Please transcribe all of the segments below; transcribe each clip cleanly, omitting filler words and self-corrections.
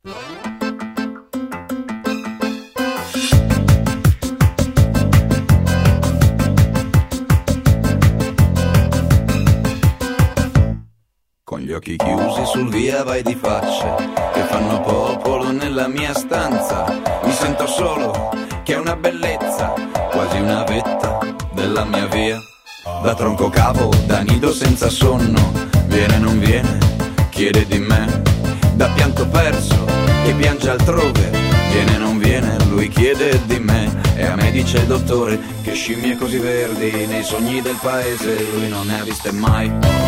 Con gli occhi chiusi sul via vai di faccia che fanno popolo nella mia stanza. Mi sento solo, che è una bellezza, quasi una vetta della mia via. Da tronco cavo, da nido senza sonno, viene non viene, chiede di me. Da pianto perso, che piange altrove, viene non viene, lui chiede di me. E a me dice il dottore che scimmie così verdi nei sogni del paese lui non ne ha viste mai.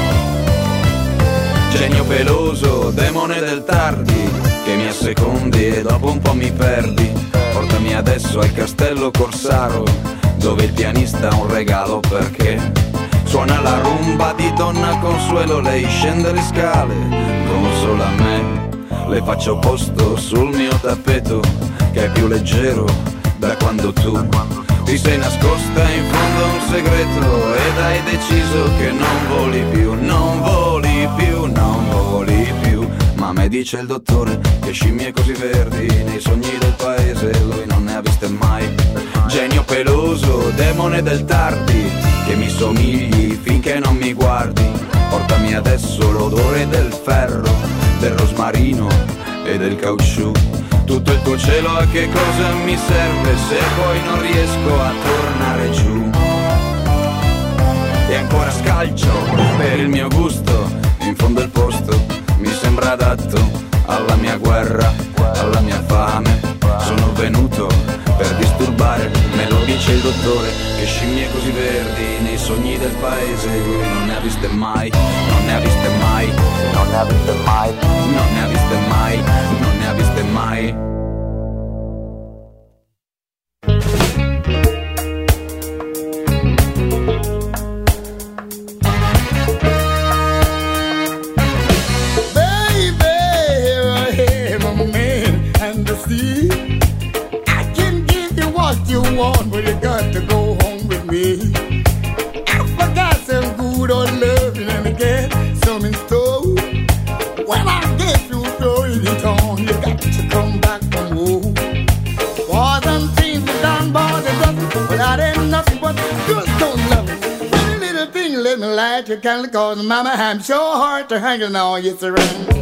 Genio peloso, demone del tardi, che mi assecondi e dopo un po' mi perdi. Portami adesso al castello Corsaro, dove il pianista ha un regalo perché suona la rumba di Donna Consuelo. Lei scende le scale, consola me, le faccio posto sul mio tappeto, che è più leggero da quando tu ti sei nascosta in fondo a un segreto ed hai deciso che non voli più, non voli più, non voli più. Ma me dice il dottore che scimmie così verdi nei sogni del paese lui non ne ha viste mai. Genio peloso, demone del tardi, che mi somigli finché non mi guardi. Portami adesso l'odore del ferro, del rosmarino e del caucciù. Tutto il tuo cielo a che cosa mi serve se poi non riesco a tornare giù? E ancora scalcio per il mio gusto, in fondo il posto mi sembra adatto alla mia guerra, alla mia fame. Sono venuto per disturbare, me lo dice il dottore, che scimmie così verdi nei sogni del paese lui non ne ha viste mai, non ne ha viste mai, non ne ha viste mai, non ne ha viste mai, non ne ha viste mai. You want, but you got to go home with me. I forgot some good old loving and I get some in store. When I get through throwing it on, you got to come back from home. More than things are done, boy, they doesn't, but that ain't nothing but good don't love it. Any little thing, let me light your candle, cause mama, I'm so hard to hang on, yes, around.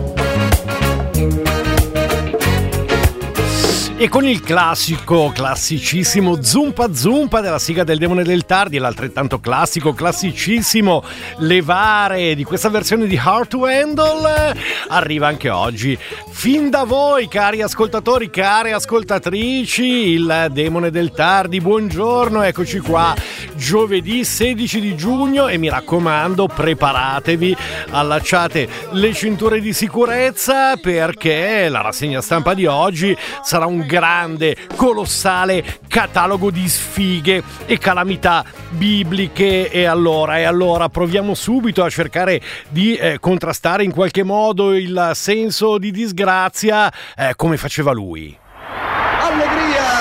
E con il classicissimo Zumpa Zumpa della sigla del Demone del Tardi e l'altrettanto classicissimo Levare di questa versione di Hard to Handle arriva anche oggi. Fin da voi, cari ascoltatori, care ascoltatrici, il Demone del Tardi, buongiorno, eccoci qua, giovedì 16 di giugno e mi raccomando, preparatevi, allacciate le cinture di sicurezza perché la rassegna stampa di oggi sarà un grande, colossale catalogo di sfighe e calamità bibliche. E allora proviamo subito a cercare di contrastare in qualche modo il senso di disgrazia come faceva lui. Allegria!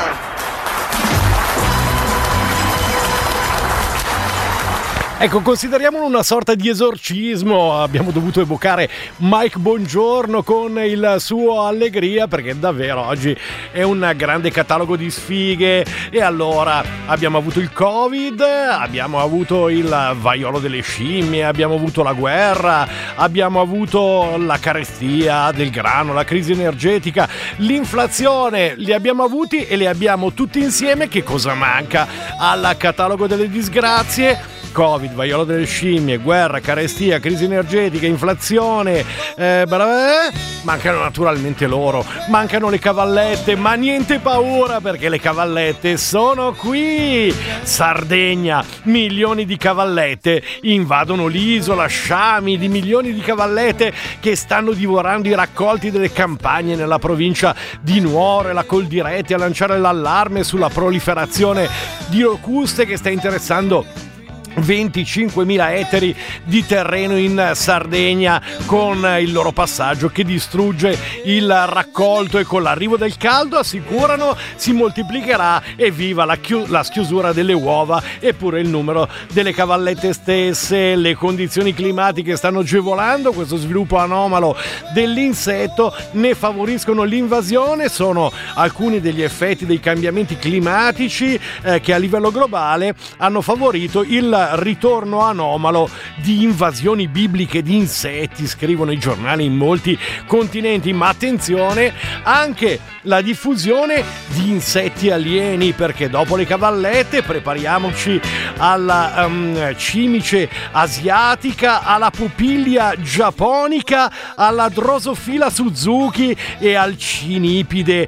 Ecco, consideriamolo una sorta di esorcismo. Abbiamo dovuto evocare Mike Bongiorno con il suo Allegria perché davvero oggi è un grande catalogo di sfighe. E allora abbiamo avuto il Covid, abbiamo avuto il vaiolo delle scimmie, abbiamo avuto la guerra, abbiamo avuto la carestia del grano, la crisi energetica, l'inflazione. Li abbiamo avuti e li abbiamo tutti insieme. Che cosa manca al catalogo delle disgrazie? Covid, vaiolo delle scimmie, guerra, carestia, crisi energetica, inflazione, mancano naturalmente loro, mancano le cavallette, ma niente paura perché le cavallette sono qui. Sardegna, milioni di cavallette invadono l'isola, sciami di milioni di cavallette che stanno divorando i raccolti delle campagne nella provincia di Nuoro, la Coldiretti a lanciare l'allarme sulla proliferazione di locuste che sta interessando 25.000 ettari di terreno in Sardegna, con il loro passaggio che distrugge il raccolto, e con l'arrivo del caldo assicurano si moltiplicherà e viva la schiusura delle uova, eppure il numero delle cavallette stesse. Le condizioni climatiche stanno agevolando questo sviluppo anomalo dell'insetto, ne favoriscono l'invasione. Sono alcuni degli effetti dei cambiamenti climatici che a livello globale hanno favorito il ritorno anomalo di invasioni bibliche di insetti, scrivono i giornali in molti continenti. Ma attenzione, anche la diffusione di insetti alieni, perché dopo le cavallette prepariamoci alla cimice asiatica, alla Popillia japonica, alla Drosophila Suzuki e al cinipide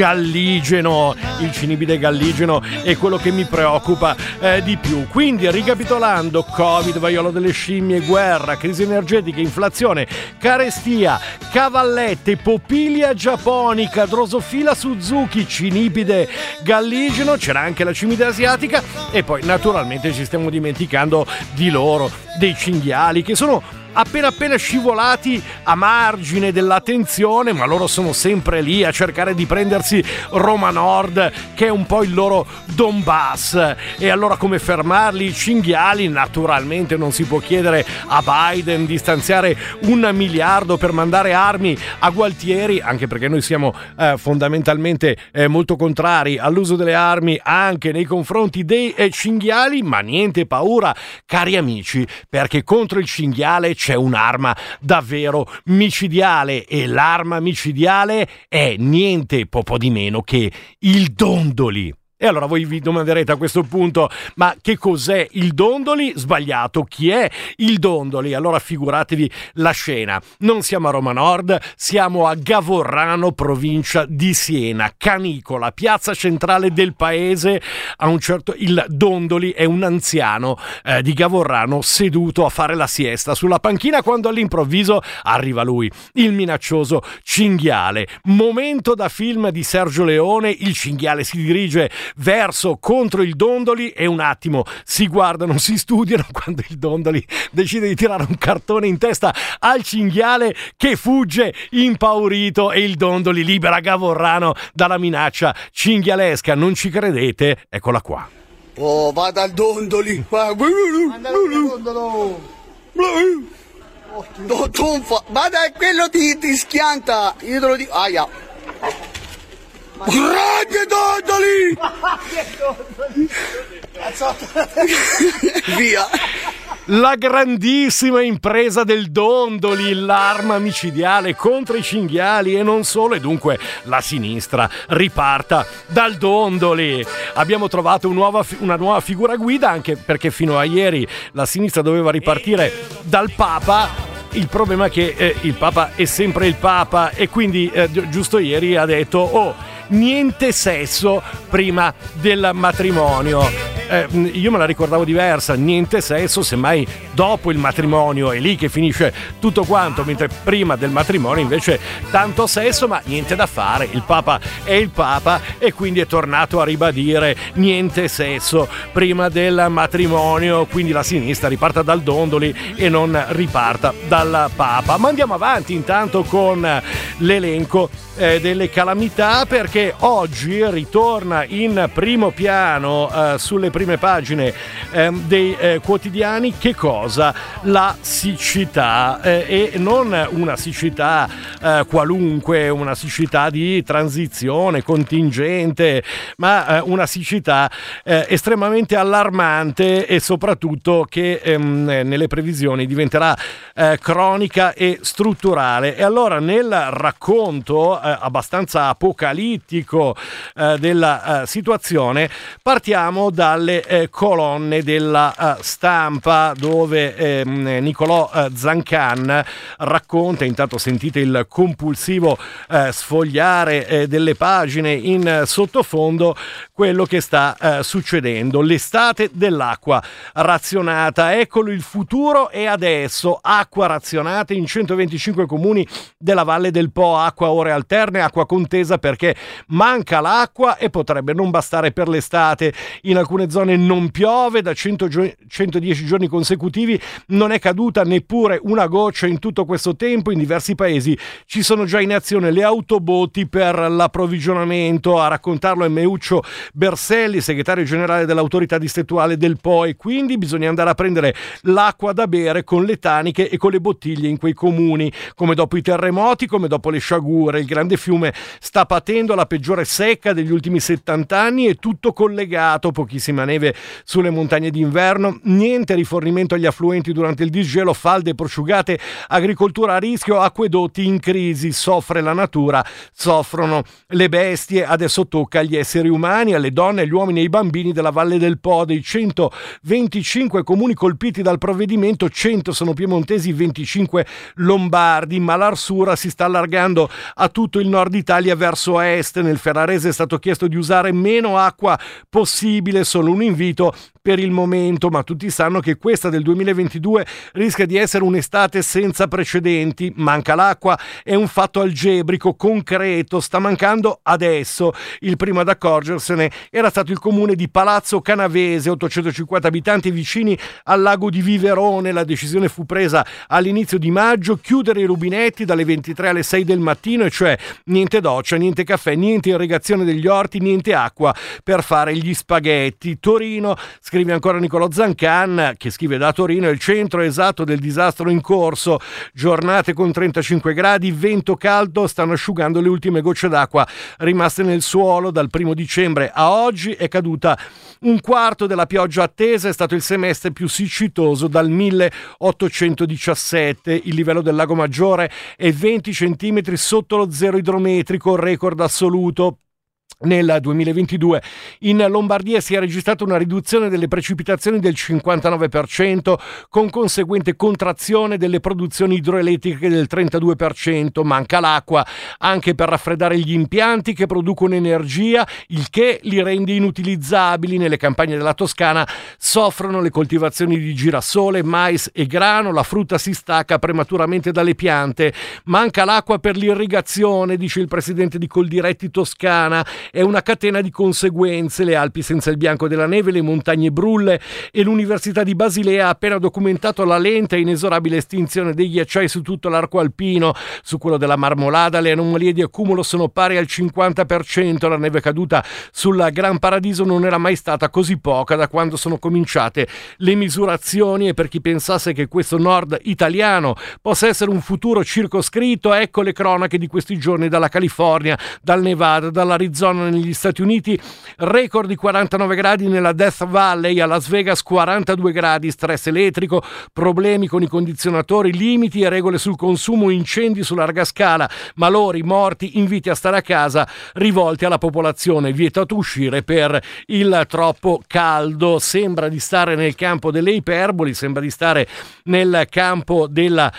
galligeno. Il cinipide galligeno è quello che mi preoccupa di più. Quindi, ricapitolando: Covid, vaiolo delle scimmie, guerra, crisi energetica, inflazione, carestia, cavallette, Popillia japonica, Drosophila Suzuki, cinipide galligeno, c'era anche la cimide asiatica, e poi naturalmente ci stiamo dimenticando di loro, dei cinghiali, che sono appena scivolati a margine dell'attenzione, ma loro sono sempre lì a cercare di prendersi Roma Nord, che è un po' il loro Donbass. E allora come fermarli i cinghiali? Naturalmente non si può chiedere a Biden di stanziare 1 miliardo per mandare armi a Gualtieri, anche perché noi siamo fondamentalmente molto contrari all'uso delle armi anche nei confronti dei cinghiali. Ma niente paura, cari amici, perché contro il cinghiale c'è un'arma davvero micidiale, e l'arma micidiale è niente po' di meno che il dondoli. E allora voi vi domanderete a questo punto: ma che cos'è il dondoli? Sbagliato, chi è il dondoli? Allora figuratevi la scena: non siamo a Roma Nord, siamo a Gavorrano, provincia di Siena, Canicola, piazza centrale del paese. Il dondoli è un anziano di Gavorrano seduto a fare la siesta sulla panchina, quando all'improvviso arriva lui, il minaccioso cinghiale. Momento da film di Sergio Leone: il cinghiale si dirige contro il dondoli e un attimo si guardano, si studiano, quando il dondoli decide di tirare un cartone in testa al cinghiale, che fugge impaurito, e il dondoli libera Gavorrano dalla minaccia cinghialesca. Non ci credete? Eccola qua. Oh, vada al dondoli. Vada quello ti schianta, io te lo dico. Aia. Grande dondoli! Via! La grandissima impresa del dondoli, l'arma micidiale contro i cinghiali, e non solo. E dunque la sinistra riparta dal dondoli. Abbiamo trovato una nuova figura guida, anche perché fino a ieri la sinistra doveva ripartire dal Papa. Il problema è che il Papa è sempre il Papa, e quindi giusto ieri ha detto: niente sesso prima del matrimonio. Io me la ricordavo diversa: niente sesso semmai dopo il matrimonio, è lì che finisce tutto quanto, mentre prima del matrimonio invece tanto sesso. Ma niente da fare, il Papa è il Papa, e quindi è tornato a ribadire niente sesso prima del matrimonio. Quindi la sinistra riparta dal dondoli e non riparta dal Papa. Ma andiamo avanti intanto con l'elenco delle calamità, perché oggi ritorna in primo piano sulle prime pagine dei quotidiani che cosa? La siccità, e non una siccità qualunque, una siccità di transizione contingente, ma una siccità estremamente allarmante, e soprattutto che nelle previsioni diventerà cronica e strutturale. E allora, nel racconto abbastanza apocalittico della situazione, partiamo dalle colonne della Stampa, dove Nicolò Zancan racconta. Intanto sentite il compulsivo sfogliare delle pagine in sottofondo quello che sta succedendo. L'estate dell'acqua razionata, eccolo il futuro, e adesso acqua razionata in 125 comuni della Valle del Po, acqua ore alterne, acqua contesa perché manca l'acqua e potrebbe non bastare per l'estate. In alcune zone non piove da 110 giorni consecutivi, non è caduta neppure una goccia in tutto questo tempo. In diversi paesi ci sono già in azione le autobotti per l'approvvigionamento. A raccontarlo è Meuccio Berselli, segretario generale dell'autorità distrettuale del Po, e quindi bisogna andare a prendere l'acqua da bere con le taniche e con le bottiglie in quei comuni. Come dopo i terremoti, come dopo le sciagure, il grande fiume sta patendo la peggiore secca degli ultimi 70 anni, è tutto collegato, pochissima neve sulle montagne d'inverno, niente rifornimento agli affluenti durante il disgelo, falde prosciugate, agricoltura a rischio, acquedotti in crisi. Soffre la natura, soffrono le bestie, adesso tocca agli esseri umani, alle donne, agli uomini e ai bambini della Valle del Po. Dei 125 comuni colpiti dal provvedimento, 100 sono piemontesi, 25 lombardi, ma l'arsura si sta allargando a tutto il nord Italia verso est. Nel Ferrarese è stato chiesto di usare meno acqua possibile, solo un invito per il momento, ma tutti sanno che questa del 2022 rischia di essere un'estate senza precedenti. Manca l'acqua, è un fatto algebrico, concreto, sta mancando adesso. Il primo ad accorgersene era stato il comune di Palazzo Canavese, 850 abitanti vicini al lago di Viverone. La decisione fu presa all'inizio di maggio, chiudere i rubinetti dalle 23 alle 6 del mattino, e cioè niente doccia, niente caffè, niente irrigazione degli orti, niente acqua per fare gli spaghetti. Torino, scrive ancora Nicolò Zancan, che scrive da Torino, è il centro esatto del disastro in corso. Giornate con 35 gradi, vento caldo, stanno asciugando le ultime gocce d'acqua rimaste nel suolo. Dal 1 dicembre a oggi è caduta un quarto della pioggia attesa, è stato il semestre più siccitoso dal 1817. Il livello del lago Maggiore è 20 centimetri sotto lo zero idrometrico, record assoluto. Nel 2022 in Lombardia si è registrata una riduzione delle precipitazioni del 59%, con conseguente contrazione delle produzioni idroelettriche del 32%. Manca l'acqua anche per raffreddare gli impianti che producono energia, il che li rende inutilizzabili. Nelle campagne della Toscana soffrono le coltivazioni di girasole, mais e grano, la frutta si stacca prematuramente dalle piante. Manca l'acqua per l'irrigazione, dice il presidente di Coldiretti Toscana. È una catena di conseguenze: le Alpi senza il bianco della neve, le montagne brulle, e l'Università di Basilea ha appena documentato la lenta e inesorabile estinzione dei ghiacciai su tutto l'arco alpino. Su quello della Marmolada le anomalie di accumulo sono pari al 50%. La neve caduta sul Gran Paradiso non era mai stata così poca da quando sono cominciate le misurazioni, e per chi pensasse che questo nord italiano possa essere un futuro circoscritto, ecco le cronache di questi giorni dalla California, dal Nevada, dall'Arizona negli Stati Uniti. Record di 49 gradi nella Death Valley, a Las Vegas 42 gradi, stress elettrico, problemi con i condizionatori, limiti e regole sul consumo, incendi su larga scala, malori, morti, inviti a stare a casa rivolti alla popolazione, vietato uscire per il troppo caldo. Sembra di stare nel campo delle iperboli, sembra di stare nel campo della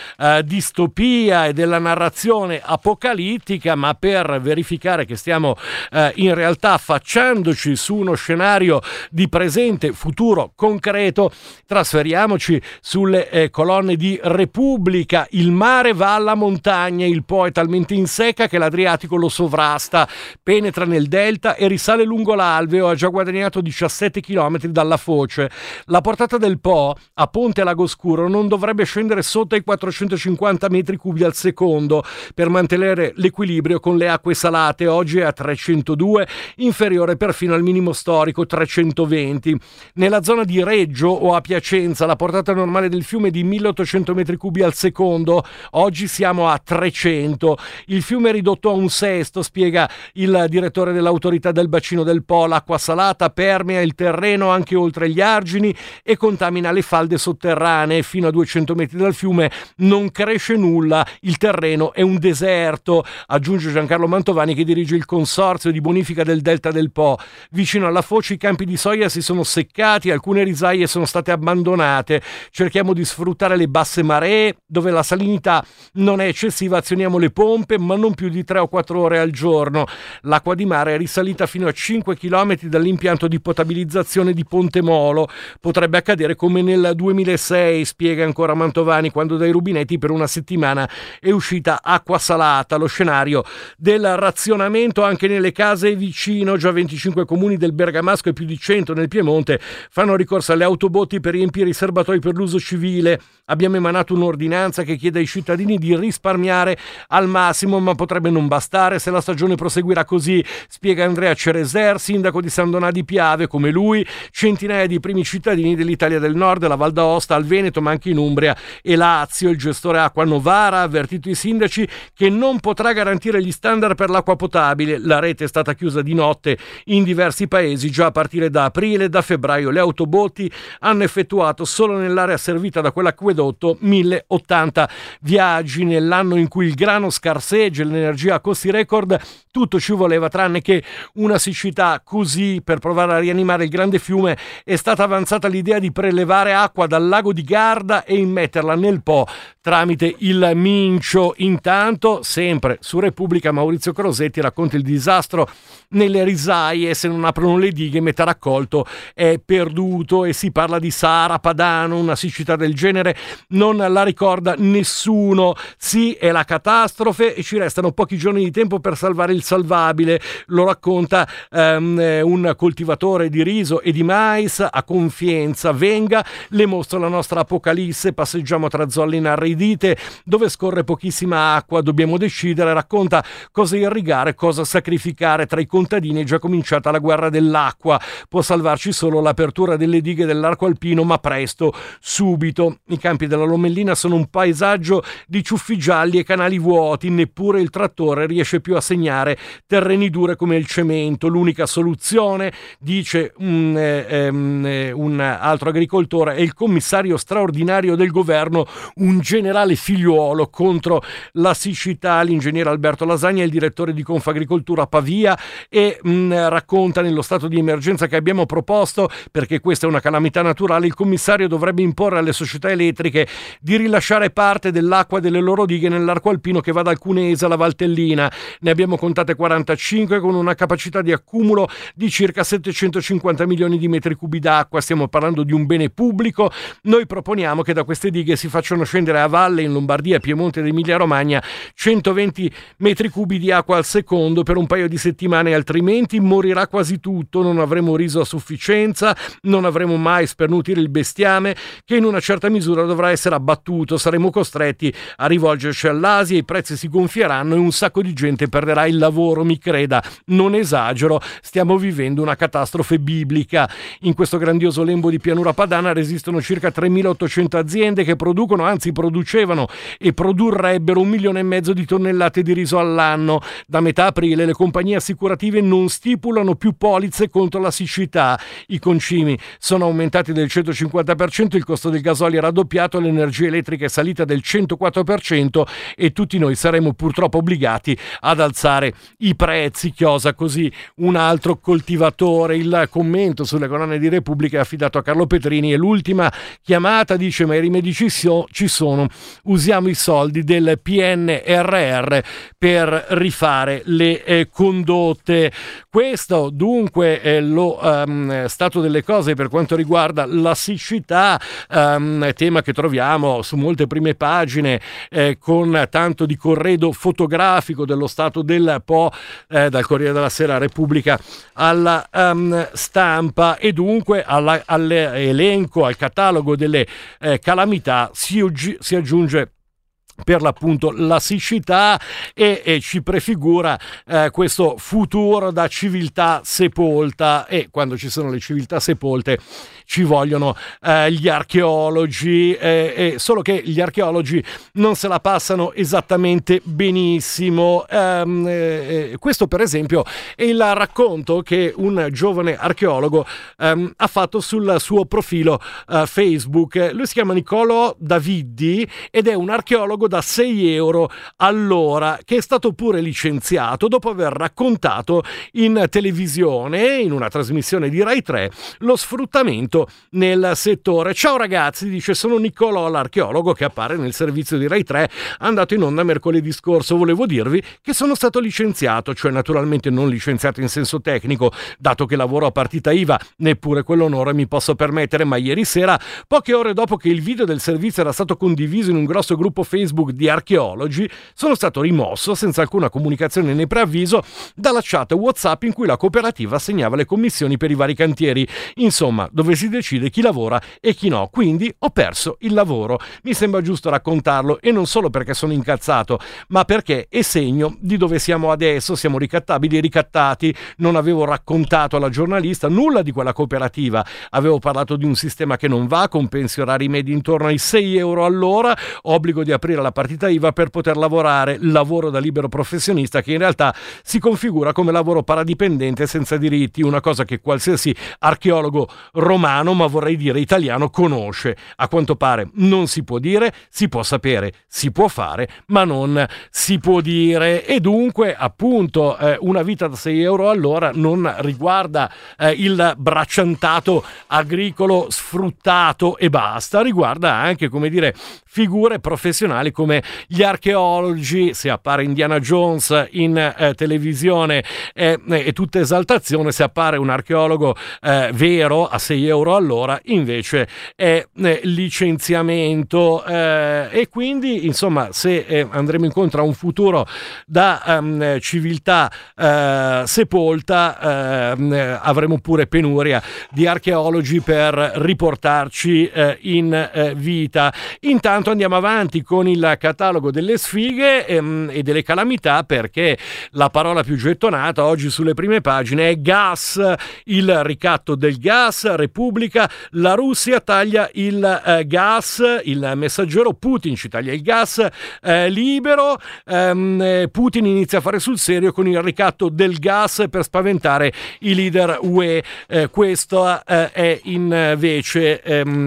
distopia e della narrazione apocalittica, ma per verificare che stiamo in realtà affacciandoci su uno scenario di presente futuro concreto, trasferiamoci sulle colonne di Repubblica. Il mare va alla montagna, il Po è talmente in secca che l'Adriatico lo sovrasta, penetra nel delta e risale lungo l'Alveo, ha già guadagnato 17 km dalla foce. La portata del Po a Ponte Lago Scuro non dovrebbe scendere sotto i 450 metri cubi al secondo per mantenere l'equilibrio con le acque salate. Oggi è a 302, inferiore perfino al minimo storico 320. Nella zona di Reggio o a Piacenza la portata normale del fiume è di 1800 metri cubi al secondo, oggi siamo a 300. Il fiume è ridotto a un sesto, spiega il direttore dell'autorità del bacino del Po. L'acqua salata permea il terreno anche oltre gli argini e contamina le falde sotterranee. Fino a 200 metri dal fiume non cresce nulla, il terreno è un deserto, aggiunge Giancarlo Mantovani, che dirige il consorzio e di bonifica del delta del Po. Vicino alla foce i campi di soia si sono seccati, alcune risaie sono state abbandonate. Cerchiamo di sfruttare le basse maree, dove la salinità non è eccessiva, azioniamo le pompe, ma non più di 3 o 4 ore al giorno. L'acqua di mare è risalita fino a 5 km dall'impianto di potabilizzazione di Ponte Molo. Potrebbe accadere come nel 2006, spiega ancora Mantovani, quando dai rubinetti per una settimana è uscita acqua salata. Lo scenario del razionamento anche nelle case vicino. Già 25 comuni del Bergamasco e più di 100 nel Piemonte fanno ricorso alle autobotti per riempire i serbatoi per l'uso civile. Abbiamo emanato un'ordinanza che chiede ai cittadini di risparmiare al massimo, ma potrebbe non bastare se la stagione proseguirà così, spiega Andrea Cereser, sindaco di San Donà di Piave. Come lui, centinaia di primi cittadini dell'Italia del Nord, la Val d'Aosta, al Veneto, ma anche in Umbria e Lazio. Il gestore Acqua Novara ha avvertito i sindaci che non potrà garantire gli standard per l'acqua potabile. La rete è stata chiusa di notte in diversi paesi già a partire da aprile. Da febbraio le autobotti hanno effettuato solo nell'area servita da quell'acquedotto 1080 viaggi. Nell'anno in cui il grano scarseggia e l'energia a costi record, tutto ci voleva tranne che una siccità. Così, per provare a rianimare il grande fiume, è stata avanzata l'idea di prelevare acqua dal lago di Garda e immetterla nel Po tramite il Mincio. Intanto, sempre su Repubblica, Maurizio Crosetti racconta il disastro nelle risaie. Se non aprono le dighe, metà raccolto è perduto, e si parla di Sahara Padano. Una siccità del genere non la ricorda nessuno. Sì, è la catastrofe e ci restano pochi giorni di tempo per salvare il salvabile. Lo racconta un coltivatore di riso e di mais a Confienza. Venga, le mostro la nostra apocalisse. Passeggiamo tra zolle inarridite dove scorre pochissima acqua. Dobbiamo decidere, racconta, cosa irrigare, cosa sacrificare. Tra i contadini è già cominciata la guerra dell'acqua. Può salvarci solo l'apertura delle dighe dell'arco alpino, ma presto, subito. I campi della Lomellina sono un paesaggio di ciuffi gialli e canali vuoti. Neppure il trattore riesce più a segnare terreni dure come il cemento. L'unica soluzione, dice un altro agricoltore, è il commissario straordinario del governo, un generale Figliuolo, contro la siccità. L'ingegnere Alberto Lasagna è il direttore di Confagricoltura Pavia e racconta: nello stato di emergenza che abbiamo proposto, perché questa è una calamità naturale, il commissario dovrebbe imporre alle società elettriche di rilasciare parte dell'acqua delle loro dighe nell'arco alpino che va dal Cuneese alla Valtellina. Ne abbiamo contate 45 con una capacità di accumulo di circa 750 milioni di metri cubi d'acqua. Stiamo parlando di un bene pubblico. Noi proponiamo che da queste dighe si facciano scendere a valle in Lombardia, Piemonte ed Emilia Romagna 120 metri cubi di acqua al secondo per un paio di settimane, altrimenti morirà quasi tutto. Non avremo riso a sufficienza, non avremo mais per nutrire il bestiame che in una certa misura dovrà essere abbattuto. Saremo costretti a rivolgerci all'Asia, i prezzi si gonfieranno e un sacco di gente perderà il lavoro. Mi creda, non esagero, stiamo vivendo una catastrofe biblica. In questo grandioso lembo di pianura padana resistono circa 3.800 aziende che producono, anzi producevano e produrrebbero 1,5 milioni di tonnellate di riso all'anno. Da metà aprile le compagnie assicurative non stipulano più polizze contro la siccità. I concimi sono aumentati del 150%, il costo del gasolio è raddoppiato, l'energia elettrica è salita del 104% e tutti noi saremo purtroppo obbligati ad alzare i prezzi. Chiosa così un altro coltivatore. Il commento sulle colonne di Repubblica è affidato a Carlo Petrini e l'ultima chiamata dice: ma i rimedi ci sono, usiamo i soldi del PNRR per rifare le condotte. Questo dunque è lo stato delle cose per quanto riguarda la siccità, tema che troviamo su molte prime pagine con tanto di corredo fotografico dello stato del Po, dal Corriere della Sera, Repubblica alla Stampa, e dunque all'elenco, al catalogo delle calamità si aggiunge per l'appunto la siccità e ci prefigura questo futuro da civiltà sepolta. E quando ci sono le civiltà sepolte ci vogliono gli archeologi, solo che gli archeologi non se la passano esattamente benissimo. Questo per esempio è il racconto che un giovane archeologo ha fatto sul suo profilo Facebook. Lui si chiama Niccolò Daviddi ed è un archeologo da 6 euro all'ora, che è stato pure licenziato dopo aver raccontato in televisione, in una trasmissione di Rai 3, lo sfruttamento nel settore. Ciao ragazzi, dice, sono Niccolò, l'archeologo che appare nel servizio di Rai 3, andato in onda mercoledì scorso. Volevo dirvi che sono stato licenziato, cioè naturalmente non licenziato in senso tecnico, dato che lavoro a partita IVA, neppure quell'onore mi posso permettere, ma ieri sera, poche ore dopo che il video del servizio era stato condiviso in un grosso gruppo Facebook di archeologi, sono stato rimosso senza alcuna comunicazione né preavviso dalla chat WhatsApp in cui la cooperativa assegnava le commissioni per i vari cantieri, insomma dove si decide chi lavora e chi no. Quindi ho perso il lavoro. Mi sembra giusto raccontarlo, e non solo perché sono incazzato, ma perché è segno di dove siamo adesso. Siamo ricattabili e ricattati. Non avevo raccontato alla giornalista nulla di quella cooperativa, avevo parlato di un sistema che non va, compensi orari medi intorno ai 6 euro all'ora, obbligo di aprire la partita IVA per poter lavorare, lavoro da libero professionista che in realtà si configura come lavoro paradipendente senza diritti, una cosa che qualsiasi archeologo romano, ma vorrei dire italiano, conosce. A quanto pare non si può dire, si può sapere, si può fare, ma non si può dire. E dunque appunto una vita da 6 euro all'ora non riguarda il bracciantato agricolo sfruttato e basta, riguarda anche, come dire, figure professionali come gli archeologi. Se appare Indiana Jones in televisione è tutta esaltazione, se appare un archeologo vero a 6 euro all'ora invece è licenziamento, e quindi insomma se andremo incontro a un futuro da civiltà sepolta, avremo pure penuria di archeologi per riportarci in vita. Intanto andiamo avanti con il catalogo delle sfighe e delle calamità, perché la parola più gettonata oggi sulle prime pagine è gas, il ricatto del gas. Repubblica, la Russia taglia il gas, il Messaggero, Putin ci taglia il gas. Libero, Putin inizia a fare sul serio con il ricatto del gas per spaventare i leader UE. Questo è invece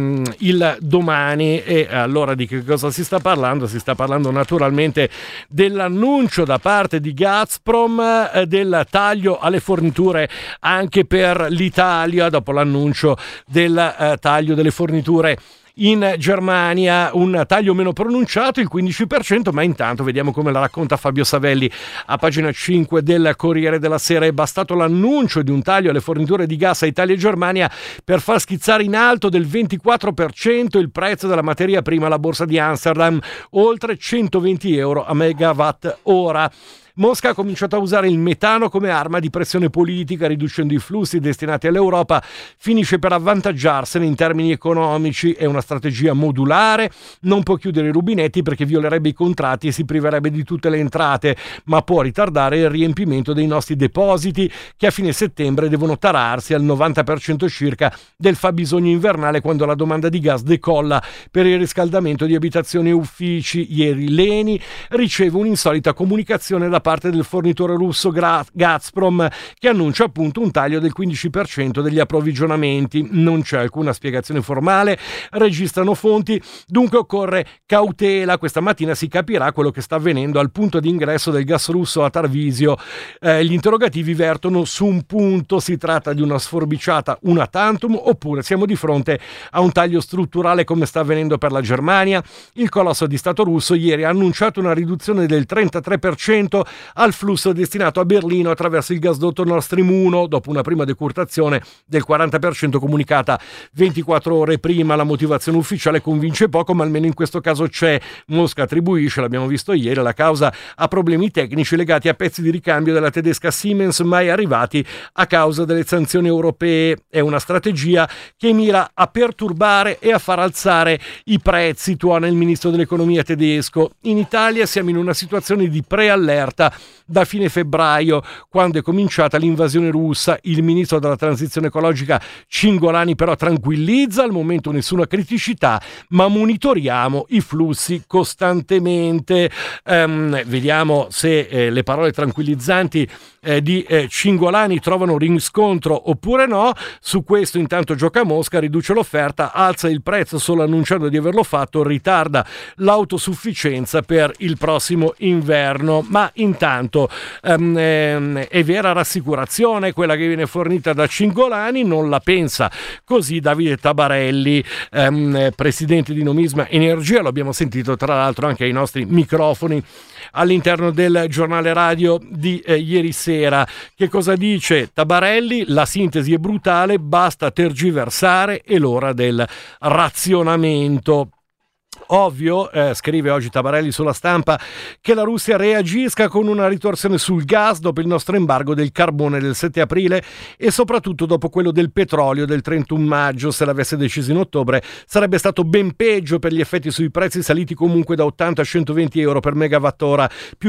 il Domani. E allora di che cosa si sta parlando? Si sta parlando naturalmente dell'annuncio da parte di Gazprom del taglio alle forniture anche per l'Italia, dopo l'annuncio del taglio delle forniture in Germania, un taglio meno pronunciato, il 15%, ma intanto vediamo come la racconta Fabio Savelli a pagina 5 del Corriere della Sera. È bastato l'annuncio di un taglio alle forniture di gas a Italia e Germania per far schizzare in alto del 24% il prezzo della materia prima alla borsa di Amsterdam, oltre 120 euro a megawatt ora. Mosca ha cominciato a usare il metano come arma di pressione politica, riducendo i flussi destinati all'Europa, finisce per avvantaggiarsene in termini economici. È una strategia modulare, non può chiudere i rubinetti perché violerebbe i contratti e si priverebbe di tutte le entrate, ma può ritardare il riempimento dei nostri depositi, che a fine settembre devono tararsi al 90% circa del fabbisogno invernale, quando la domanda di gas decolla per il riscaldamento di abitazioni e uffici. Ieri l'ENI riceve un'insolita comunicazione da parte del fornitore russo Gazprom, che annuncia appunto un taglio del 15% degli approvvigionamenti. Non c'è alcuna spiegazione formale, registrano fonti, dunque occorre cautela. Questa mattina si capirà quello che sta avvenendo al punto di ingresso del gas russo a Tarvisio. Gli interrogativi vertono su un punto: si tratta di una sforbiciata una tantum oppure siamo di fronte a un taglio strutturale come sta avvenendo per la Germania? Il colosso di Stato russo ieri ha annunciato una riduzione del 33% al flusso destinato a Berlino attraverso il gasdotto Nord Stream 1, dopo una prima decurtazione del 40% comunicata 24 ore prima. La motivazione ufficiale convince poco, ma almeno in questo caso c'è. Mosca attribuisce, l'abbiamo visto ieri, la causa a problemi tecnici legati a pezzi di ricambio della tedesca Siemens mai arrivati a causa delle sanzioni europee. È una strategia che mira a perturbare e a far alzare i prezzi, tuona il ministro dell'economia tedesco. In Italia siamo in una situazione di preallerta da fine febbraio, quando è cominciata l'invasione russa. Il ministro della transizione ecologica Cingolani però tranquillizza: al momento nessuna criticità, ma monitoriamo i flussi costantemente. Vediamo se le parole tranquillizzanti di Cingolani trovano riscontro oppure no. Su questo intanto gioca Mosca, riduce l'offerta, alza il prezzo solo annunciando di averlo fatto, ritarda l'autosufficienza per il prossimo inverno. Ma intanto è vera rassicurazione quella che viene fornita da Cingolani, non la pensa così Davide Tabarelli, presidente di Nomisma Energia. Lo abbiamo sentito tra l'altro anche ai nostri microfoni all'interno del giornale radio di ieri sera. Che cosa dice Tabarelli? La sintesi è brutale, basta tergiversare, è l'ora del razionamento. Ovvio, scrive oggi Tabarelli sulla Stampa, che la Russia reagisca con una ritorsione sul gas dopo il nostro embargo del carbone del 7 aprile e soprattutto dopo quello del petrolio del 31 maggio. Se l'avesse deciso in ottobre sarebbe stato ben peggio per gli effetti sui prezzi saliti comunque da 80 a 120 euro per megawattora, più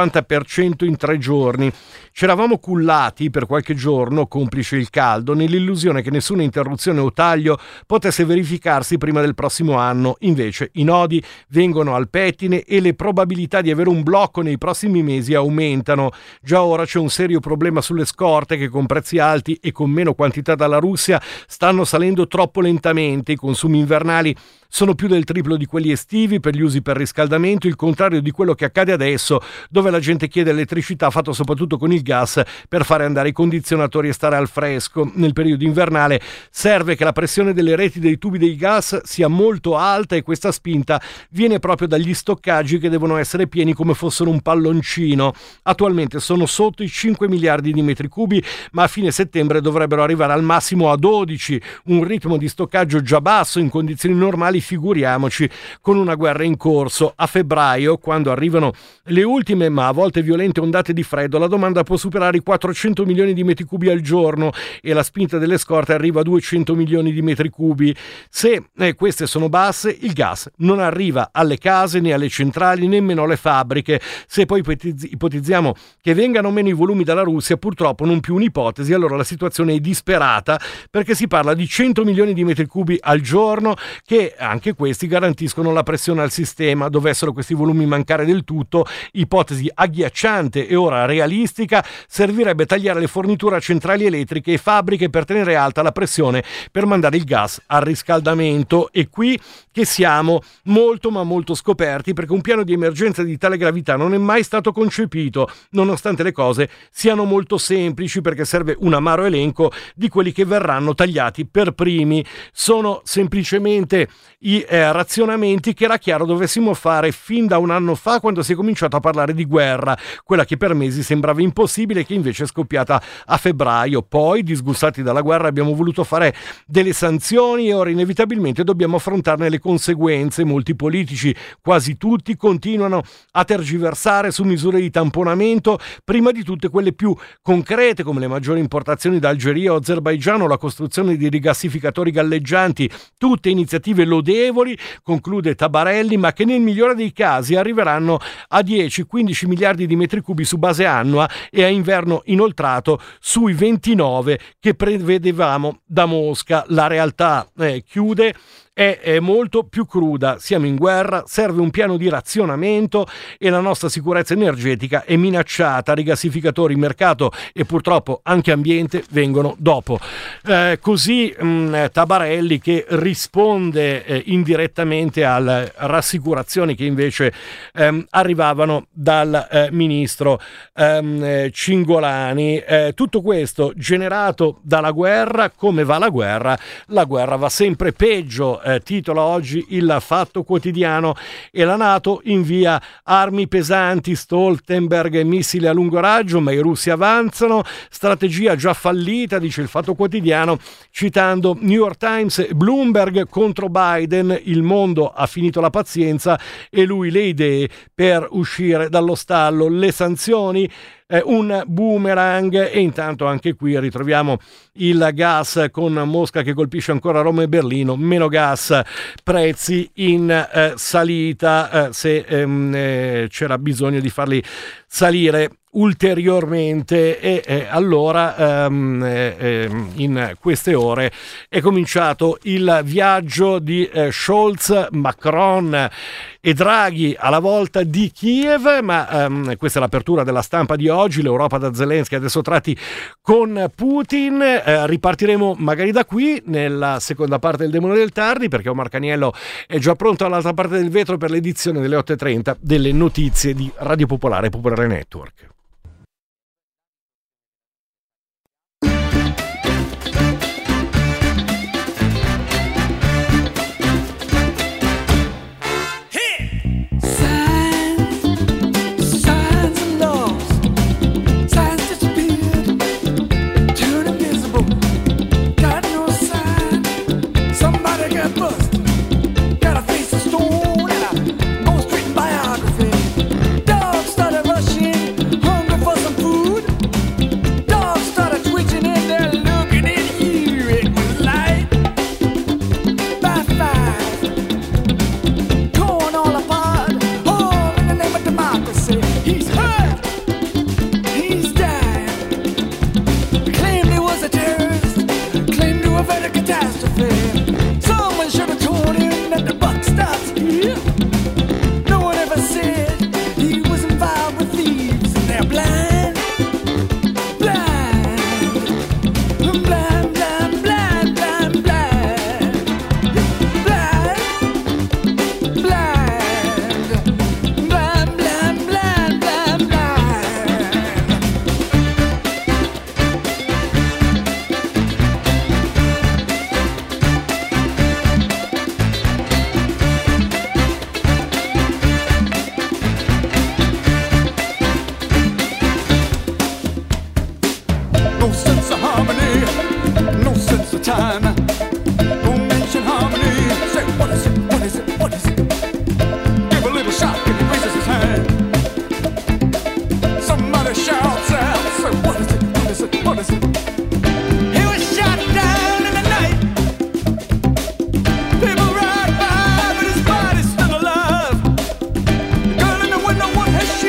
50% in 3 giorni. C'eravamo cullati per qualche giorno, complice il caldo, nell'illusione che nessuna interruzione o taglio potesse verificarsi prima del prossimo anno. Invece i nodi vengono al pettine e le probabilità di avere un blocco nei prossimi mesi aumentano. Già ora c'è un serio problema sulle scorte che con prezzi alti e con meno quantità dalla Russia stanno salendo troppo lentamente. I consumi invernali sono più del triplo di quelli estivi per gli usi per riscaldamento, il contrario di quello che accade adesso, dove la gente chiede elettricità fatta soprattutto con il gas per fare andare i condizionatori e stare al fresco. Nel periodo invernale serve che la pressione delle reti dei tubi dei gas sia molto alta e questa spinta viene proprio dagli stoccaggi che devono essere pieni come fossero un palloncino. Attualmente sono sotto i 5 miliardi di metri cubi, ma a fine settembre dovrebbero arrivare al massimo a 12, un ritmo di stoccaggio già basso in condizioni normali, figuriamoci con una guerra in corso. A febbraio, quando arrivano le ultime ma a volte violente ondate di freddo, la domanda può superare i 400 milioni di metri cubi al giorno e la spinta delle scorte arriva a 200 milioni di metri cubi. Se queste sono basse, il gas non arriva alle case né alle centrali, nemmeno alle fabbriche. Se poi ipotizziamo che vengano meno i volumi dalla Russia, purtroppo non più un'ipotesi, allora la situazione è disperata, perché si parla di 100 milioni di metri cubi al giorno che anche questi garantiscono la pressione al sistema. Dovessero questi volumi mancare del tutto, ipotesi agghiacciante e ora realistica, servirebbe tagliare le forniture a centrali elettriche e fabbriche per tenere alta la pressione per mandare il gas al riscaldamento. E qui che siamo molto ma molto scoperti, perché un piano di emergenza di tale gravità non è mai stato concepito, nonostante le cose siano molto semplici, perché serve un amaro elenco di quelli che verranno tagliati per primi. Sono semplicemente i razionamenti che era chiaro dovessimo fare fin da un anno fa, quando si è cominciato a parlare di guerra, quella che per mesi sembrava impossibile, che invece è scoppiata a febbraio. Poi, disgustati dalla guerra, abbiamo voluto fare delle sanzioni e ora inevitabilmente dobbiamo affrontarne le conseguenze. Molti politici, quasi tutti, continuano a tergiversare su misure di tamponamento, prima di tutte quelle più concrete come le maggiori importazioni da Algeria o Azerbaigian o la costruzione di rigassificatori galleggianti, tutte iniziative lodevoli, conclude Tabarelli, ma che nel migliore dei casi arriveranno a 10-15 miliardi di metri cubi su base annua e a inverno inoltrato sui 29 che prevedevamo da Mosca. La realtà chiude è molto più cruda. Siamo in guerra, serve un piano di razionamento e la nostra sicurezza energetica è minacciata. Rigassificatori, mercato e purtroppo anche ambiente vengono dopo. Così Tabarelli, che risponde indirettamente alle rassicurazioni che invece arrivavano dal ministro Cingolani. Tutto questo generato dalla guerra. Come va la guerra? La guerra va sempre peggio. Titola oggi il Fatto Quotidiano, e la NATO invia armi pesanti, Stoltenberg e missili a lungo raggio, ma i russi avanzano, strategia già fallita, dice il Fatto Quotidiano, citando New York Times e Bloomberg contro Biden. Il mondo ha finito la pazienza e lui le idee per uscire dallo stallo. Le sanzioni un boomerang. E intanto anche qui ritroviamo il gas, con Mosca che colpisce ancora Roma e Berlino, meno gas, prezzi in salita, se c'era bisogno di farli salire ulteriormente e allora in queste ore è cominciato il viaggio di Scholz, Macron e Draghi alla volta di Kiev, ma questa è l'apertura della stampa di oggi. L'Europa da Zelensky, adesso tratti con Putin. Ripartiremo magari da qui nella seconda parte del Demone del Tardi, perché Omar Caniello è già pronto all'altra parte del vetro per l'edizione delle 8:30 delle notizie di Radio Popolare e Popolare Network.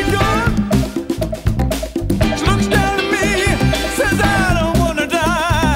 She looks down at me, says I don't wanna die.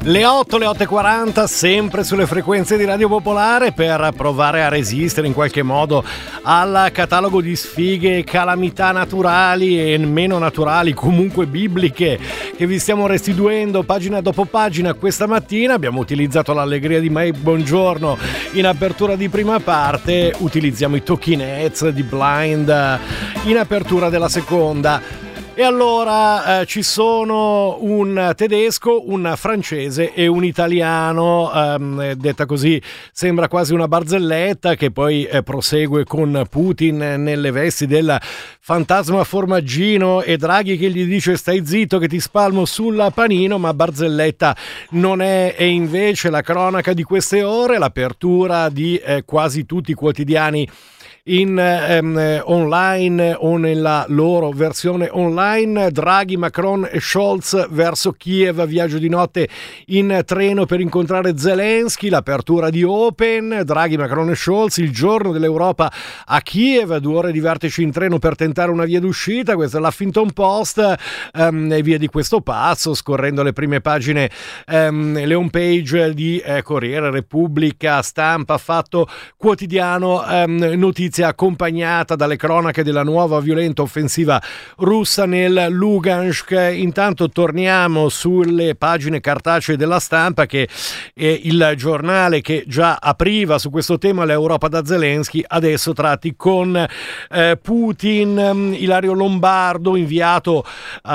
Le 8, le 8:40, sempre sulle frequenze di Radio Popolare, per provare a resistere in qualche modo al catalogo di sfighe e calamità naturali e meno naturali, comunque bibliche, che vi stiamo restituendo pagina dopo pagina. Questa mattina abbiamo utilizzato l'allegria di Mike Bongiorno in apertura di prima parte, utilizziamo i Talking Heads di Blind in apertura della seconda. E allora ci sono un tedesco, un francese e un italiano, detta così sembra quasi una barzelletta, che poi prosegue con Putin nelle vesti del fantasma formaggino e Draghi che gli dice stai zitto che ti spalmo sul panino, ma barzelletta non è. E invece la cronaca di queste ore, l'apertura di quasi tutti i quotidiani in online o nella loro versione online: Draghi, Macron e Scholz verso Kiev, viaggio di notte in treno per incontrare Zelensky. L'apertura di Open: Draghi, Macron e Scholz, il giorno dell'Europa a Kiev, 2 ore di vertice in treno per tentare una via d'uscita. Questa è l'Huffington Post, e via di questo passo, scorrendo le prime pagine, le home page di Corriere, Repubblica, Stampa, Fatto Quotidiano, notizie accompagnata dalle cronache della nuova violenta offensiva russa nel Lugansk. Intanto torniamo sulle pagine cartacee della Stampa, che è il giornale che già apriva su questo tema, l'Europa da Zelensky, adesso tratti con Putin. Ilario Lombardo, inviato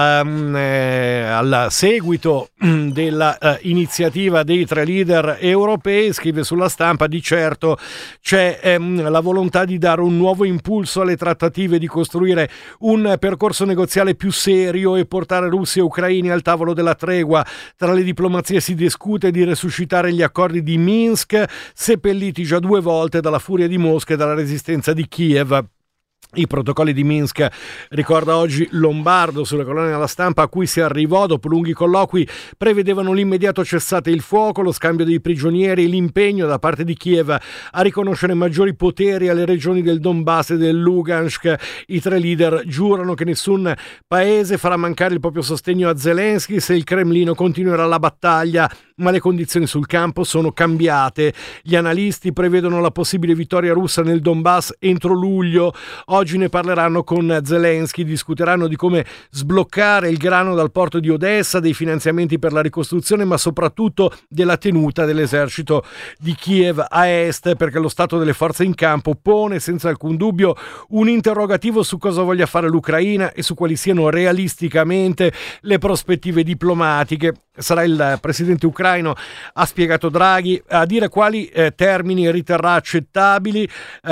al seguito della iniziativa dei 3 leader europei, scrive sulla Stampa: di certo c'è la volontà di dare un nuovo impulso alle trattative, di costruire un percorso negoziale più serio e portare Russia e Ucraini al tavolo della tregua. Tra le diplomazie si discute di resuscitare gli accordi di Minsk, seppelliti già 2 volte dalla furia di Mosca e dalla resistenza di Kiev. I protocolli di Minsk, ricorda oggi Lombardo sulle colonne della Stampa, a cui si arrivò dopo lunghi colloqui, prevedevano l'immediato cessate il fuoco, lo scambio dei prigionieri e l'impegno da parte di Kiev a riconoscere maggiori poteri alle regioni del Donbass e del Lugansk. I 3 leader giurano che nessun paese farà mancare il proprio sostegno a Zelensky se il Cremlino continuerà la battaglia, ma le condizioni sul campo sono cambiate. Gli analisti prevedono la possibile vittoria russa nel Donbass entro luglio. Oggi ne parleranno con Zelensky, discuteranno di come sbloccare il grano dal porto di Odessa, dei finanziamenti per la ricostruzione, ma soprattutto della tenuta dell'esercito di Kiev a est, perché lo stato delle forze in campo pone senza alcun dubbio un interrogativo su cosa voglia fare l'Ucraina e su quali siano realisticamente le prospettive diplomatiche. Sarà il presidente ucraino, ha spiegato Draghi, a dire quali termini riterrà accettabili.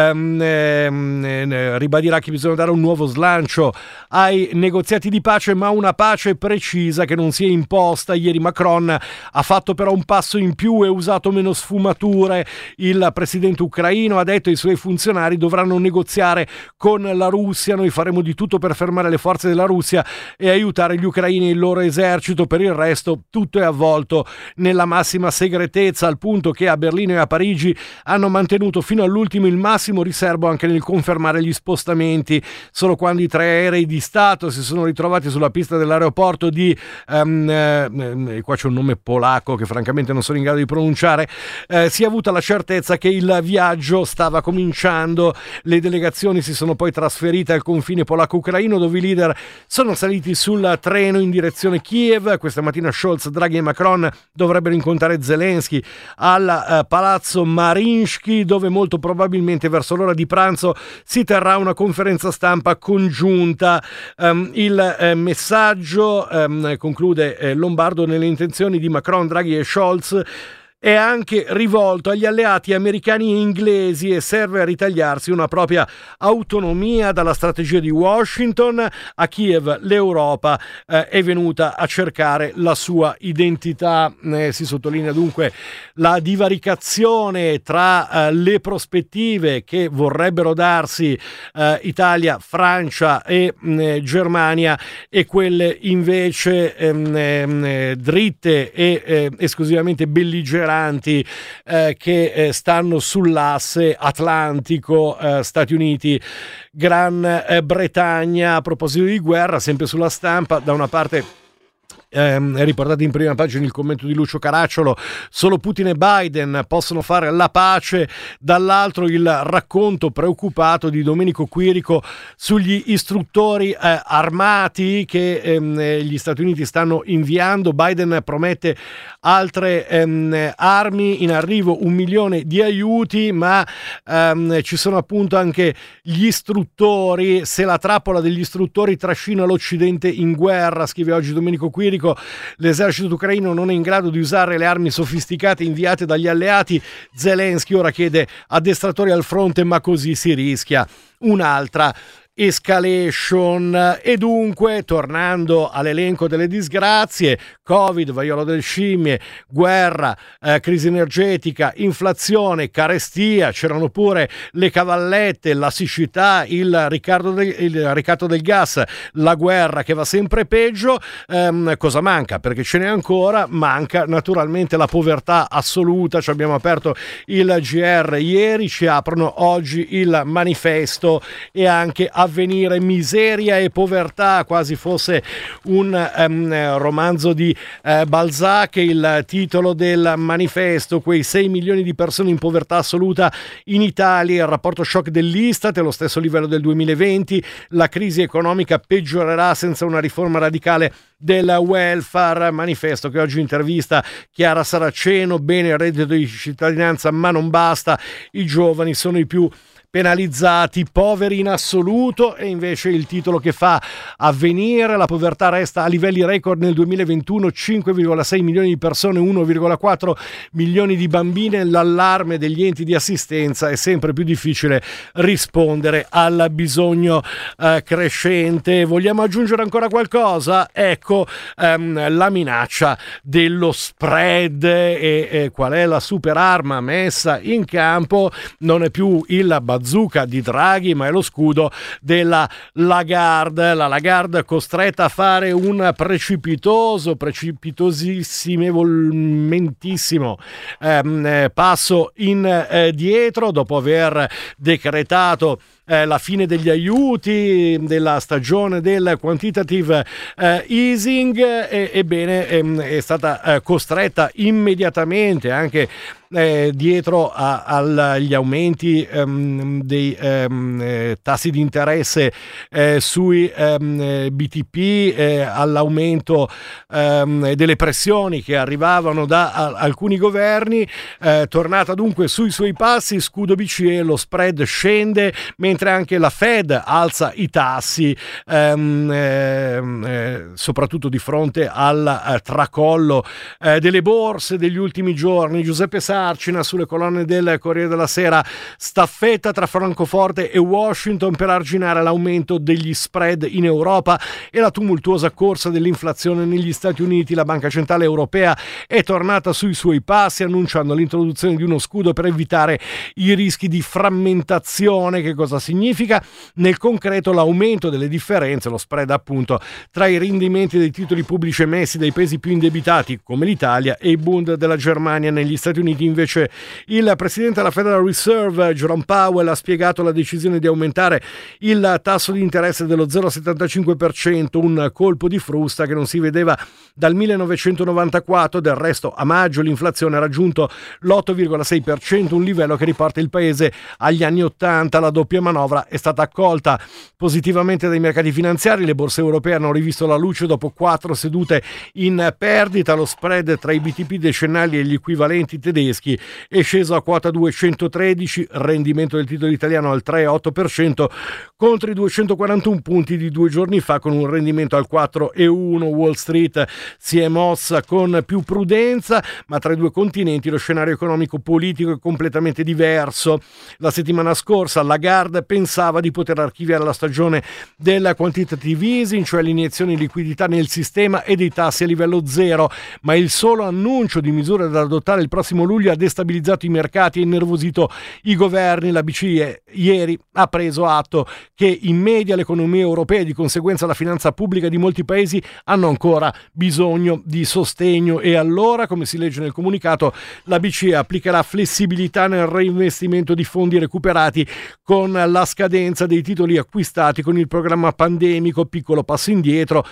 Ribadirà che bisogna dare un nuovo slancio ai negoziati di pace, ma una pace precisa che non sia imposta. Ieri Macron ha fatto però un passo in più e usato meno sfumature. Il presidente ucraino ha detto ai suoi funzionari: dovranno negoziare con la Russia, noi faremo di tutto per fermare le forze della Russia e aiutare gli ucraini e il loro esercito, per il resto tutto è avvolto nella massima segretezza, al punto che a Berlino e a Parigi hanno mantenuto fino all'ultimo il massimo riservo anche nel confermare gli spostamenti. Solo quando i 3 aerei di Stato si sono ritrovati sulla pista dell'aeroporto di qua c'è un nome polacco che francamente non sono in grado di pronunciare, si è avuta la certezza che il viaggio stava cominciando. Le delegazioni si sono poi trasferite al confine polacco-ucraino, dove i leader sono saliti sul treno in direzione Kiev. Questa mattina Scholz, Draghi e Macron dovrebbero incontrare Zelensky al Palazzo Mariinsky, dove molto probabilmente verso l'ora di pranzo si terrà una conferenza stampa congiunta. Il messaggio, conclude Lombardo, nelle intenzioni di Macron, Draghi e Scholz è anche rivolto agli alleati americani e inglesi e serve a ritagliarsi una propria autonomia dalla strategia di Washington. A Kiev l'Europa è venuta a cercare la sua identità. Si sottolinea dunque la divaricazione tra le prospettive che vorrebbero darsi Italia, Francia e Germania e quelle invece dritte e esclusivamente belligeranti che stanno sull'asse atlantico, Stati Uniti, Gran Bretagna. A proposito di guerra, sempre sulla Stampa, da una parte riportato in prima pagina il commento di Lucio Caracciolo: solo Putin e Biden possono fare la pace. Dall'altro il racconto preoccupato di Domenico Quirico sugli istruttori armati che gli Stati Uniti stanno inviando. Biden promette altre armi in arrivo, 1 milione di aiuti, ma ci sono appunto anche gli istruttori. Se la trappola degli istruttori trascina l'Occidente in guerra, scrive oggi Domenico Quirico, l'esercito ucraino non è in grado di usare le armi sofisticate inviate dagli alleati. Zelensky ora chiede addestratori al fronte, ma così si rischia un'altra escalation. E dunque, tornando all'elenco delle disgrazie: Covid, vaiolo del scimmie, guerra, crisi energetica, inflazione, carestia, c'erano pure le cavallette, la siccità, il ricatto del gas, la guerra che va sempre peggio. Cosa manca? Perché ce n'è ancora, manca naturalmente la povertà assoluta. Ci abbiamo aperto il GR ieri, ci aprono oggi il Manifesto e anche Avvenire, miseria e povertà, quasi fosse un romanzo di Balzac. Il titolo del Manifesto: quei 6 milioni di persone in povertà assoluta in Italia, il rapporto shock dell'Istat è lo stesso livello del 2020, la crisi economica peggiorerà senza una riforma radicale del welfare. Manifesto che oggi intervista Chiara Saraceno: bene il reddito di cittadinanza ma non basta, i giovani sono i più penalizzati, poveri in assoluto. E invece il titolo che fa Avvenire: la povertà resta a livelli record nel 2021, 5,6 milioni di persone, 1,4 milioni di bambine, l'allarme degli enti di assistenza: è sempre più difficile rispondere al bisogno crescente. Vogliamo aggiungere ancora qualcosa? Ecco, la minaccia dello spread e qual è la super arma messa in campo. Non è più il bazooka di Draghi, ma è lo scudo della Lagarde. La Lagarde costretta a fare un precipitosissimamente passo indietro dopo aver decretato la fine degli aiuti, della stagione del quantitative easing. Ebbene, è stata costretta immediatamente, anche dietro agli aumenti dei tassi di interesse sui BTP, all'aumento delle pressioni che arrivavano da alcuni governi. Tornata dunque sui suoi passi, scudo BCE, lo spread scende, mentre anche la Fed alza i tassi, soprattutto di fronte al tracollo delle borse degli ultimi giorni. Giuseppe Sarcina sulle colonne del Corriere della Sera: staffetta tra Francoforte e Washington per arginare l'aumento degli spread in Europa e la tumultuosa corsa dell'inflazione negli Stati Uniti. La Banca Centrale Europea è tornata sui suoi passi, annunciando l'introduzione di uno scudo per evitare i rischi di frammentazione. Che cosa significa? Nel concreto l'aumento delle differenze, lo spread appunto, tra i rendimenti dei titoli pubblici emessi dai paesi più indebitati come l'Italia e i Bund della Germania. Negli Stati Uniti invece il presidente della Federal Reserve Jerome Powell ha spiegato la decisione di aumentare il tasso di interesse dello 0,75%, un colpo di frusta che non si vedeva dal 1994. Del resto a maggio l'inflazione ha raggiunto l'8,6%, un livello che riporta il paese agli anni 80. La doppia manovra è stata accolta positivamente dai mercati finanziari. Le borse europee hanno rivisto la luce dopo 4 sedute in perdita. Lo spread tra i BTP decennali e gli equivalenti tedeschi è sceso a quota 213, rendimento del titolo italiano al 3,8% contro i 241 punti di 2 giorni fa, con un rendimento al 4,1. Wall Street si è mossa con più prudenza, ma tra i due continenti lo scenario economico politico è completamente diverso. La settimana scorsa Lagarde pensava di poter archiviare la stagione del quantitative easing, cioè l'iniezione di liquidità nel sistema e dei tassi a livello zero, ma il solo annuncio di misure da adottare il prossimo luglio ha destabilizzato i mercati e innervosito i governi. La BCE ieri ha preso atto che in media l'economia europea e di conseguenza la finanza pubblica di molti paesi hanno ancora bisogno di sostegno, e allora, come si legge nel comunicato, la BCE applicherà flessibilità nel reinvestimento di fondi recuperati con la scadenza dei titoli acquistati con il programma pandemico. Piccolo passo indietro,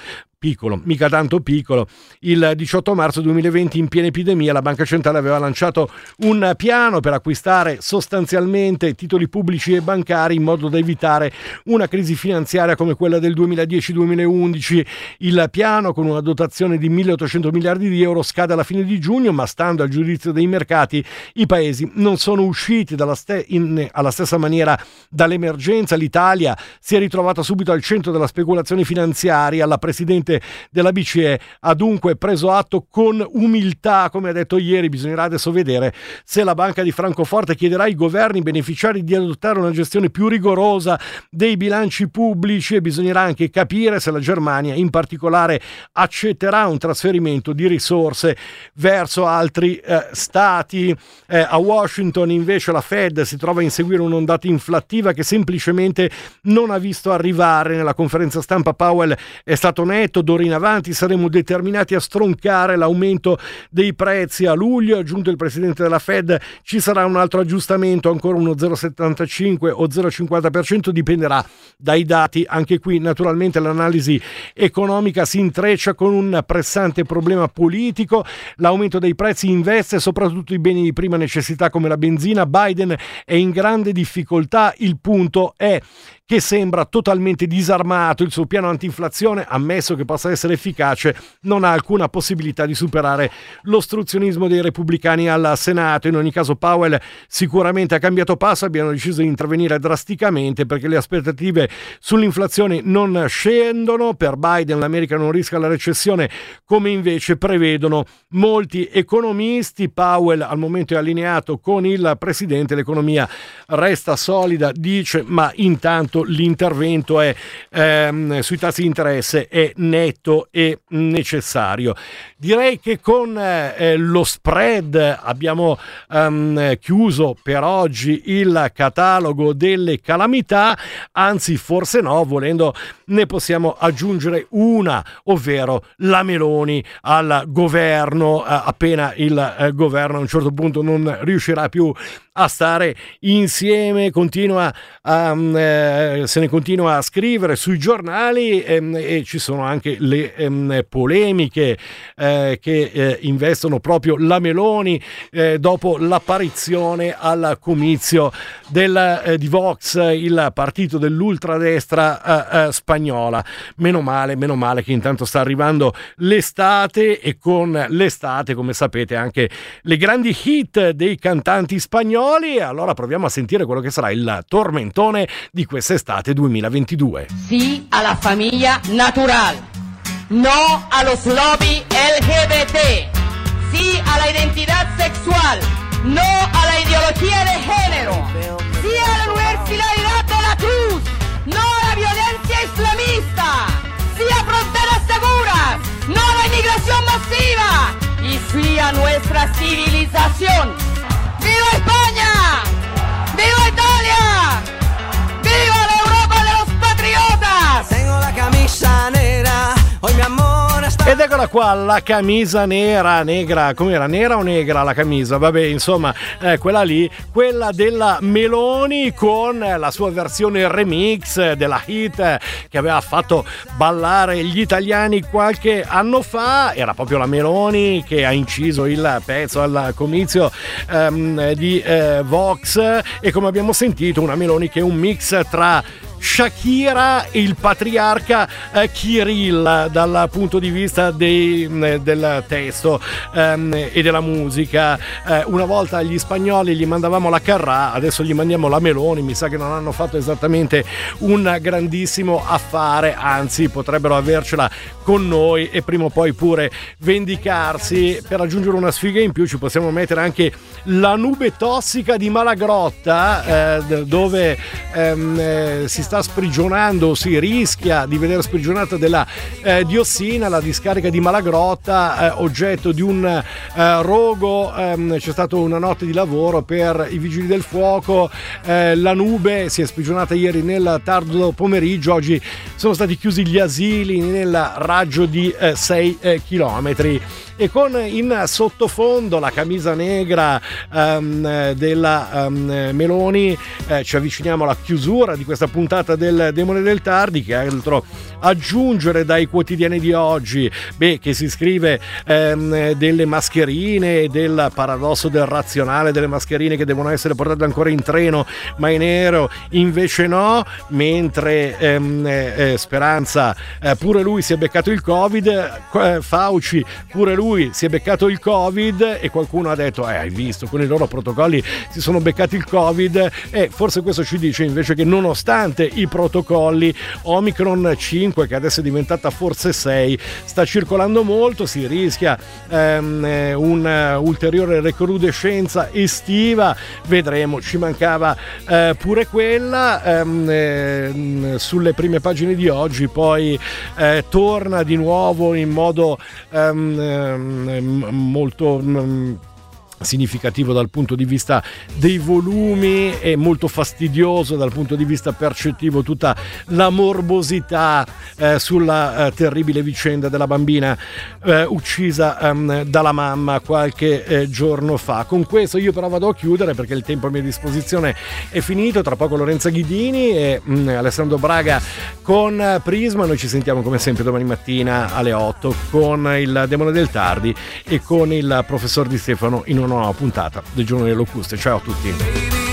piccolo, mica tanto piccolo. Il 18 marzo 2020, in piena epidemia, la Banca Centrale aveva lanciato un piano per acquistare sostanzialmente titoli pubblici e bancari in modo da evitare una crisi finanziaria come quella del 2010-2011. Il piano, con una dotazione di 1.800 miliardi di euro, scade alla fine di giugno, ma stando al giudizio dei mercati i paesi non sono usciti alla stessa maniera dall'emergenza. L'Italia si è ritrovata subito al centro della speculazione finanziaria. La Presidente della BCE ha dunque preso atto con umiltà, come ha detto ieri. Bisognerà adesso vedere se la Banca di Francoforte chiederà ai governi beneficiari di adottare una gestione più rigorosa dei bilanci pubblici, e bisognerà anche capire se la Germania in particolare accetterà un trasferimento di risorse verso altri stati. A Washington invece la Fed si trova a inseguire un'ondata inflattiva che semplicemente non ha visto arrivare. Nella conferenza stampa Powell è stato netto: d'ora in avanti saremo determinati a stroncare l'aumento dei prezzi. A luglio, ha aggiunto il presidente della Fed, ci sarà un altro aggiustamento, ancora uno 0,75 o 0,50%, dipenderà dai dati. Anche qui naturalmente l'analisi economica si intreccia con un pressante problema politico. L'aumento dei prezzi investe soprattutto i beni di prima necessità come la benzina. Biden è in grande difficoltà. Il punto è che sembra totalmente disarmato. Il suo piano antinflazione, ammesso che possa essere efficace, non ha alcuna possibilità di superare l'ostruzionismo dei repubblicani al Senato. In ogni caso Powell sicuramente ha cambiato passo, abbiano deciso di intervenire drasticamente perché le aspettative sull'inflazione non scendono. Per Biden l'America non rischia la recessione come invece prevedono molti economisti. Powell al momento è allineato con il presidente, l'economia resta solida, dice, ma intanto l'intervento è sui tassi di interesse è netto e necessario. Direi che con lo spread abbiamo chiuso per oggi il catalogo delle calamità, anzi forse no, volendo ne possiamo aggiungere una, ovvero la Meloni al governo. Appena il governo a un certo punto non riuscirà più a stare insieme, se ne continua a scrivere sui giornali, e ci sono anche le polemiche che investono proprio la Meloni dopo l'apparizione al comizio di Vox, il partito dell'ultradestra spagnola. Meno male che intanto sta arrivando l'estate, e con l'estate, come sapete, anche le grandi hit dei cantanti spagnoli. Allora proviamo a sentire quello che sarà il tormentone di quest'estate 2022. Sí a la familia natural, no a los lobby LGBT, sí a la identidad sexual, no a la ideología de género, sí a la universalidad de la cruz, no a la violencia islamista, sí a fronteras seguras, no a la inmigración masiva, y sí a nuestra civilización. ¡Viva España! ¡Viva Italia! ¡Viva la Europa de los patriotas! Tengo la camisa negra, hoy mi amor sta... Ed eccola qua, la camisa negra, com'era, nera o negra la camisa? Vabbè, insomma, quella lì, quella della Meloni, con la sua versione remix della hit che aveva fatto ballare gli italiani qualche anno fa. Era proprio la Meloni che ha inciso il pezzo al comizio di Vox, e come abbiamo sentito una Meloni che è un mix tra Shakira e il patriarca Kirill dal punto di vista del testo e della musica. Una volta gli spagnoli gli mandavamo la Carrà, adesso gli mandiamo la Meloni. Mi sa che non hanno fatto esattamente un grandissimo affare, anzi potrebbero avercela con noi e prima o poi pure vendicarsi. Per aggiungere una sfiga in più ci possiamo mettere anche la nube tossica di Malagrotta, dove si sta sprigionando, si rischia di vedere sprigionata della diossina. La discarica di Malagrotta, oggetto di un rogo, c'è stata una notte di lavoro per i vigili del fuoco. La nube si è sprigionata ieri nel tardo pomeriggio, oggi sono stati chiusi gli asili nel raggio di 6 chilometri. e con in sottofondo la camisa negra della Meloni. Ci avviciniamo alla chiusura di questa puntata del Demone del Tardi. Che altro aggiungere dai quotidiani di oggi? Che si scrive delle mascherine, del paradosso del razionale, delle mascherine che devono essere portate ancora in treno ma in aereo invece no, mentre Speranza pure lui si è beccato il Covid, Fauci pure lui si è beccato il Covid, e qualcuno ha detto hai visto, con i loro protocolli si sono beccati il Covid, e forse questo ci dice invece che nonostante i protocolli, Omicron 5, che adesso è diventata forse 6, sta circolando molto, si rischia un ulteriore recrudescenza estiva, vedremo, ci mancava pure quella. Sulle prime pagine di oggi poi torna di nuovo in modo molto significativo dal punto di vista dei volumi e molto fastidioso dal punto di vista percettivo tutta la morbosità sulla terribile vicenda della bambina uccisa dalla mamma qualche giorno fa. Con questo io però vado a chiudere perché il tempo a mia disposizione è finito. Tra poco Lorenza Ghidini e Alessandro Braga con Prisma. Noi ci sentiamo come sempre domani mattina alle 8 con il Demone del Tardi e con il professor Di Stefano in una nuova puntata del Giorno delle Locuste. Ciao a tutti.